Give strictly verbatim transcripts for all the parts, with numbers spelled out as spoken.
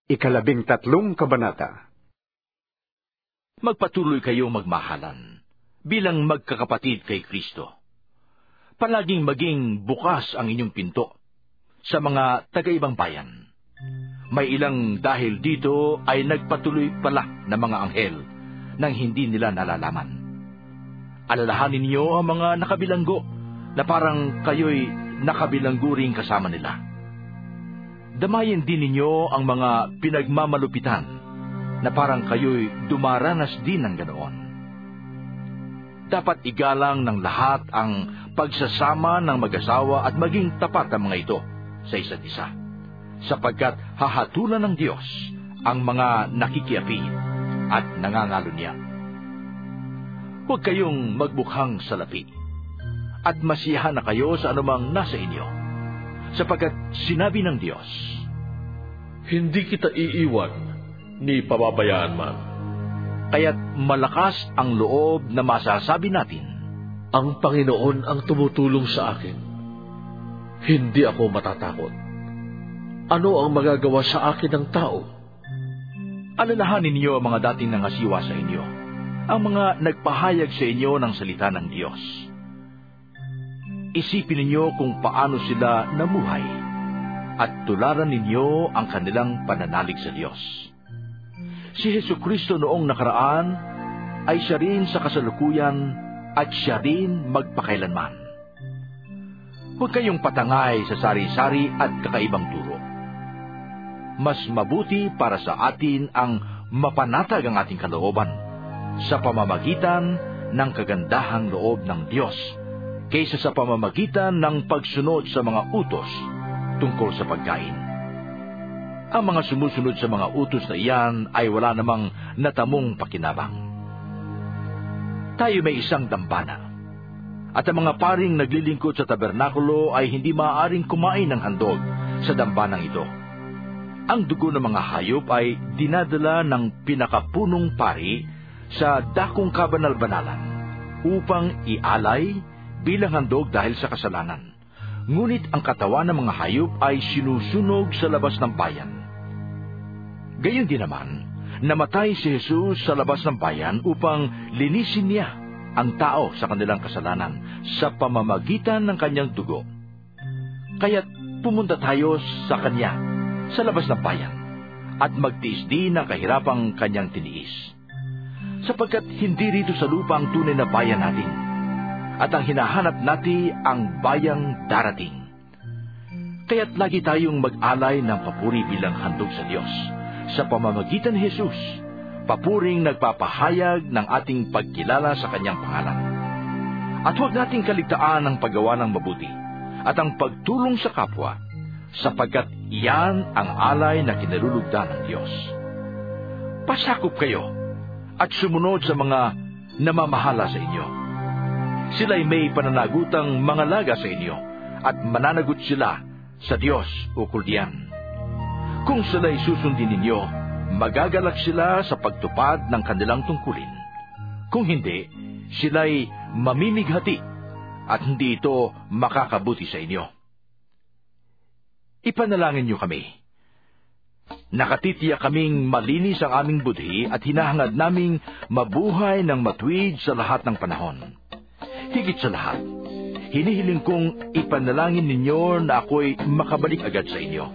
Ikalabing tatlong kabanata. Magpatuloy kayong magmahalan bilang magkakapatid kay Kristo. Palaging maging bukas ang inyong pinto sa mga taga-ibang bayan. May ilang dahil dito ay nagpatuloy pala ng mga anghel nang hindi nila nalalaman. Alalahanin niyo ang mga nakabilanggo na parang kayo'y nakabilanggo ring kasama nila. Damayin din ninyo ang mga pinagmamalupitan na parang kayo'y dumaranas din ng ganoon. Dapat igalang ng lahat ang pagsasama ng mag-asawa at maging tapat ang mga ito sa isa't isa, sapagkat hahatulan ng Diyos ang mga nakikiapi at nangangalo niya. Huwag kayong magbukhang salapi at masiyahan na kayo sa anumang nasa inyo, sapagkat sinabi ng Diyos, "Hindi kita iiwan, ni pababayaan man." Kaya't malakas ang loob na masasabi natin, "Ang Panginoon ang tumutulong sa akin. Hindi ako matatakot. Ano ang magagawa sa akin ng tao?" Alalahanin niyo ang mga dating nangasiwa sa inyo, ang mga nagpahayag sa inyo ng salita ng Diyos. Isipin ninyo kung paano sila namuhay at tularan ninyo ang kanilang pananalig sa Diyos. Si Jesucristo noong nakaraan ay siya rin sa kasalukuyan at siya rin magpakailanman. Huwag kayong patangay sa sari-sari at kakaibang turo. Mas mabuti para sa atin ang mapanatag ang ating kalooban sa pamamagitan ng kagandahang loob ng Diyos kaysa sa pamamagitan ng pagsunod sa mga utos tungkol sa pagkain. Ang mga sumusunod sa mga utos na iyan ay wala namang natamong pakinabang. Tayo may isang dambana, at ang mga paring naglilingkod sa tabernakulo ay hindi maaaring kumain ng handog sa dambanang ito. Ang dugo ng mga hayop ay dinadala ng pinakapunong pari sa dakong kabanal-banalan upang ialay bilang handog dahil sa kasalanan. Ngunit ang katawan ng mga hayop ay sinusunog sa labas ng bayan. Gayon din naman, namatay si Jesus sa labas ng bayan upang linisin niya ang tao sa kanilang kasalanan sa pamamagitan ng kanyang dugo. Kaya't pumunta tayo sa kanya sa labas ng bayan at magtiis din ng kahirapang kanyang tiniis. Sapagkat hindi rito sa lupa ang tunay na bayan natin, at ang hinahanap natin ang bayang darating. Kaya't lagi tayong mag-alay ng papuri bilang handog sa Diyos sa pamamagitan ni Jesus, papuring nagpapahayag ng ating pagkilala sa kanyang pangalan. At huwag nating kaligtaan ang paggawa ng mabuti at ang pagtulong sa kapwa, sapagkat iyan ang alay na kinalulugdan ng Diyos. Pasakop kayo at sumunod sa mga namamahala sa inyo. Sila'y may pananagutang mga laga sa inyo, at mananagot sila sa Diyos ukol diyan. Kung sila'y susundin ninyo, magagalak sila sa pagtupad ng kanilang tungkulin. Kung hindi, sila'y mamimighati, at hindi ito makakabuti sa inyo. Ipanalangin niyo kami. Nakatitiyak kaming malinis ang aming budhi at hinahangad naming mabuhay ng matuwid sa lahat ng panahon. Higit sa lahat, hinihiling kong ipanalangin ninyo na ako'y makabalik agad sa inyo.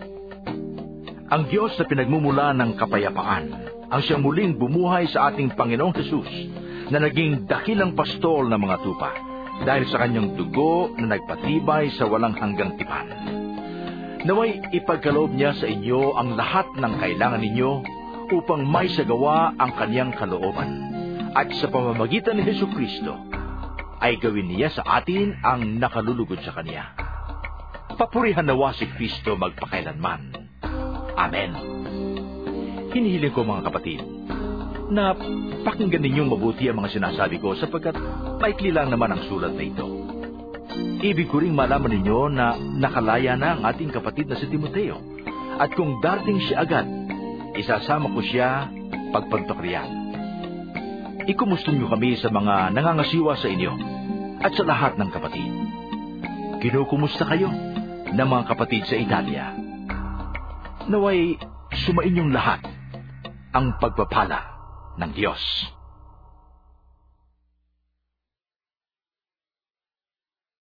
Ang Diyos na pinagmumula ng kapayapaan, ang siyang muling bumuhay sa ating Panginoong Jesus, na naging dakilang pastol ng mga tupa, dahil sa kanyang dugo na nagpatibay sa walang hanggang tipan. Naway ipagkaloob niya sa inyo ang lahat ng kailangan ninyo upang may sagawa ang kanyang kalooban, at sa pamamagitan ni Jesucristo, ay gawin niya sa atin ang nakalulugod sa Kanya. Papurihan nawa si Kristo magpakailanman. Amen. Hinihiling ko mga kapatid, na pakinggan ninyong mabuti ang mga sinasabi ko sapagkat maikli lang naman ang sulat na ito. Ibig ko ring malaman ninyo na nakalaya na ang ating kapatid na si Timoteo, at kung darating siya agad, isasama ko siya pagpuntok riyan. Ikumusta niyo kami sa mga nangangasiwa sa inyo at sa lahat ng kapatid. Kinukumusta kayo ng mga kapatid sa Italia. Naway sumainyong lahat ang pagpapala ng Diyos.